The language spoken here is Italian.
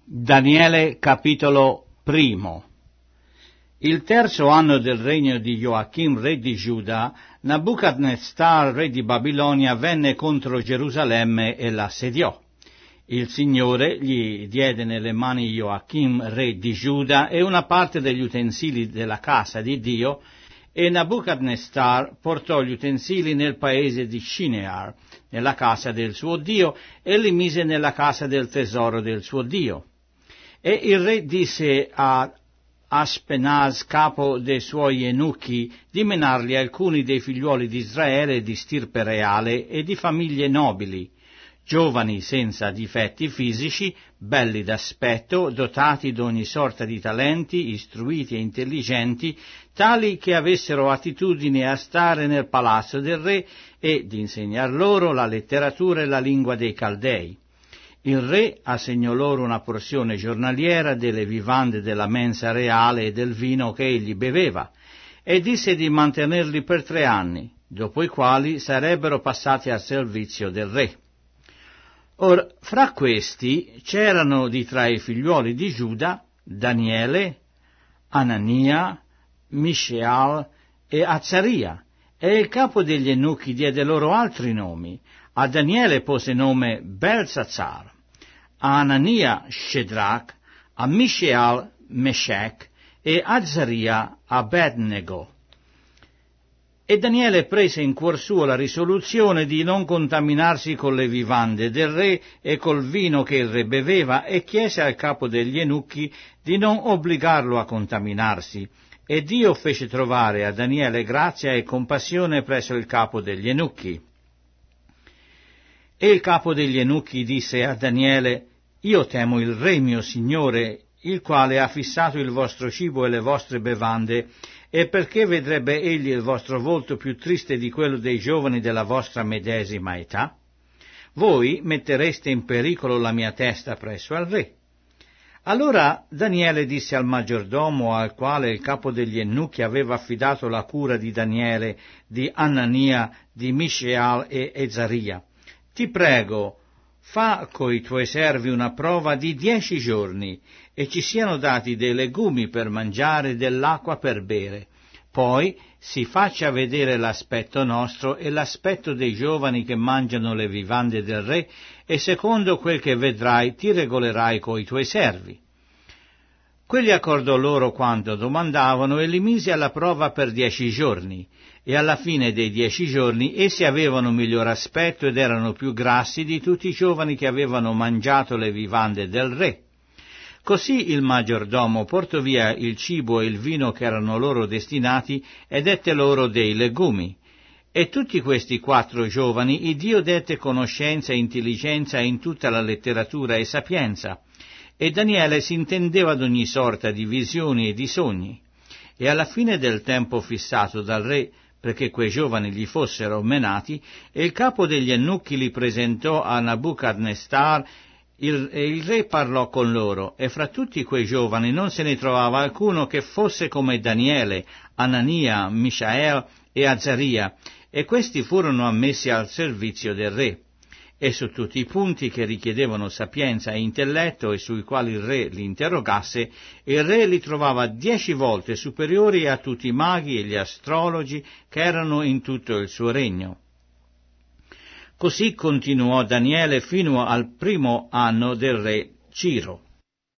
Daniele capitolo primo. Il terzo anno del regno di Joachim re di Giuda, Nabucadnezzar re di Babilonia venne contro Gerusalemme e l'assediò. Il Signore gli diede nelle mani Joachim re di Giuda e una parte degli utensili della casa di Dio, e Nabucadnezzar portò gli utensili nel paese di Shinear, nella casa del suo Dio, e li mise nella casa del tesoro del suo Dio. E il re disse a Aspenaz, capo dei suoi eunuchi, di menargli alcuni dei figliuoli di Israele di stirpe reale e di famiglie nobili, giovani senza difetti fisici, belli d'aspetto, dotati d'ogni sorta di talenti, istruiti e intelligenti, tali che avessero attitudine a stare nel palazzo del re e di insegnar loro la letteratura e la lingua dei Caldei. Il re assegnò loro una porzione giornaliera delle vivande della mensa reale e del vino che egli beveva, e disse di mantenerli per 3 anni, dopo i quali sarebbero passati al servizio del re. Or, fra questi c'erano di tra i figliuoli di Giuda Daniele, Anania, Mishael e Azzaria, e il capo degli eunuchi diede loro altri nomi. A Daniele pose nome Belsazzar, a Anania Shedrach, a Mishael Meshach e a Azzaria Abednego. E Daniele prese in cuor suo la risoluzione di non contaminarsi con le vivande del re e col vino che il re beveva, e chiese al capo degli eunuchi di non obbligarlo a contaminarsi. E Dio fece trovare a Daniele grazia e compassione presso il capo degli eunuchi. E il capo degli eunuchi disse a Daniele: Io temo il re mio signore, il quale ha fissato il vostro cibo e le vostre bevande, e perché vedrebbe egli il vostro volto più triste di quello dei giovani della vostra medesima età? Voi mettereste in pericolo la mia testa presso al re. Allora Daniele disse al maggiordomo, al quale il capo degli eunuchi aveva affidato la cura di Daniele, di Anania, di Mishael e Azzaria: Ti prego, fa coi tuoi servi una prova di 10 giorni, e ci siano dati dei legumi per mangiare e dell'acqua per bere. Poi si faccia vedere l'aspetto nostro e l'aspetto dei giovani che mangiano le vivande del re, e secondo quel che vedrai ti regolerai coi tuoi servi. Quelli accordò loro quanto domandavano e li mise alla prova per 10 giorni. E alla fine dei 10 giorni essi avevano miglior aspetto ed erano più grassi di tutti i giovani che avevano mangiato le vivande del re. Così il maggiordomo portò via il cibo e il vino che erano loro destinati e dette loro dei legumi. E tutti questi 4 giovani il Dio dette conoscenza e intelligenza in tutta la letteratura e sapienza. E Daniele si intendeva ad ogni sorta di visioni e di sogni. E alla fine del tempo fissato dal re, perché quei giovani gli fossero menati, e il capo degli eunuchi li presentò a Nabucadnezzar, e il re parlò con loro, e fra tutti quei giovani non se ne trovava alcuno che fosse come Daniele, Anania, Mishael e Azzaria, e questi furono ammessi al servizio del re. E su tutti i punti che richiedevano sapienza e intelletto e sui quali il re li interrogasse, il re li trovava 10 volte superiori a tutti i maghi e gli astrologi che erano in tutto il suo regno. Così continuò Daniele fino al primo anno del re Ciro.